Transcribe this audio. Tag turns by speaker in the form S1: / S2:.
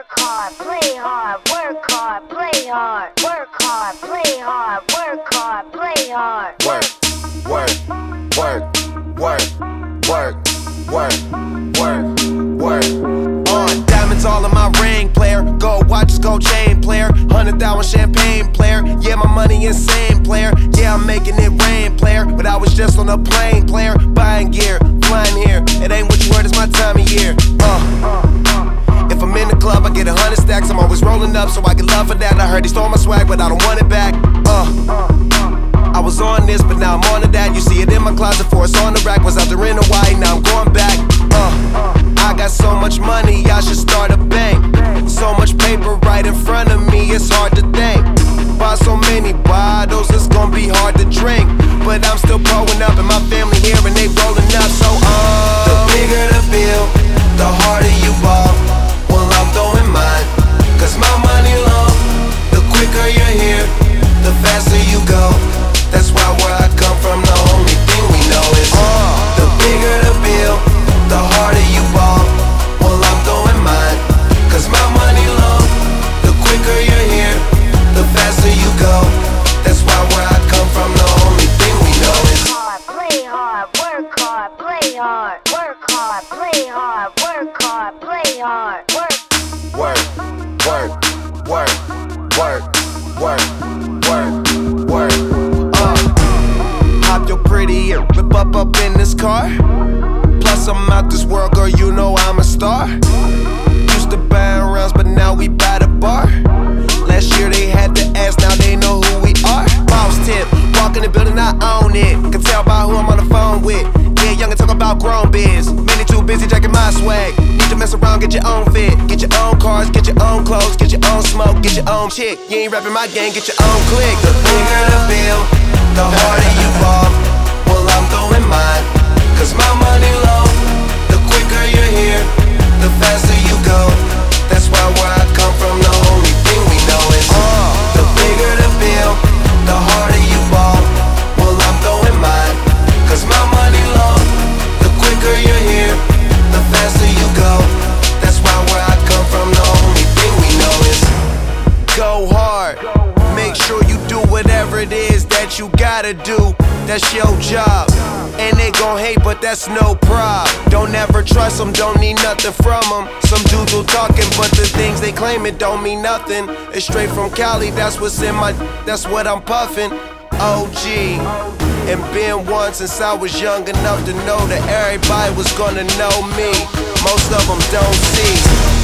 S1: Work hard, play hard, work hard, play hard. Work hard, play hard, work hard, play hard.
S2: Work, work, work, work, work, work, work, work. On diamonds all in my ring, player. Gold watches, gold chain, player. 100,000 champagne, player. Yeah, my money insane, player. Yeah, I'm making it rain, player. But I was just on a plane, player. Buying gear, flying here. It ain't what you heard, it's my time of year. If I'm in the club, I get 100 stacks. I'm always rolling up, so I get love for that. I heard he stole my swag, but I don't want it back. I was on this, but now I'm on to that. You see it in my closet, for it's on the rack. Was out there in Hawaii, now I'm going back. I got so much money, I should start a bank. So much paper right in front of me, it's hard to think. Buy so many bottles, it's gonna be hard to drink. But I'm still pulling up, and my family here, and they rolling up. So the bigger the bill, the harder you ball. Well, I'm throwing mine, cause my money long. The quicker you're here, the faster you go. That's why where I come from, the only thing we know is the bigger the bill, the harder you ball. Well, I'm throwing mine, cause my money long. The quicker you're here, the faster you go. That's why where I come from, the only thing we know is
S1: play hard, work hard, play hard. Work hard, play hard, work hard, play hard.
S2: Work, work, work, work, work, work, work. Hop your pretty and rip up in this car. Plus I'm out this world, girl, you know I'm a star. Used to buy rounds, but now we buy the bar. Last year they had to ask, now they know who we are. Boss tip, walk in the building, I own it. Can tell by who I'm on the phone with. Yeah, young and talk about grown biz. Many too busy jacking my swag. Need to mess around, get your own fit. Get your own cars, get your own clothes. Get your own smoke, get your own chick. You ain't rapping my gang, get your own click. The bigger the bill, the harder you fall. Well, I'm throwing mine, cause my money long. The quicker you're here, the faster you go. That's why where I come from, the only thing we know is the bigger the bill, the harder you ball. Well, I'm throwing mine, cause my money long. The quicker you're here, the faster you go. That's why where I come from, the only thing we know is go hard. Make sure you do whatever it is that you gotta do. That's your job. And they gon' hate, but that's no prob. Don't ever trust them, don't need nothing from them. Some dudes will talking, but the things they claim it don't mean nothing. It's straight from Cali, that's what's in my, that's what I'm puffin'. OG, and been one since I was young enough to know that everybody was gonna know me. Most of them don't see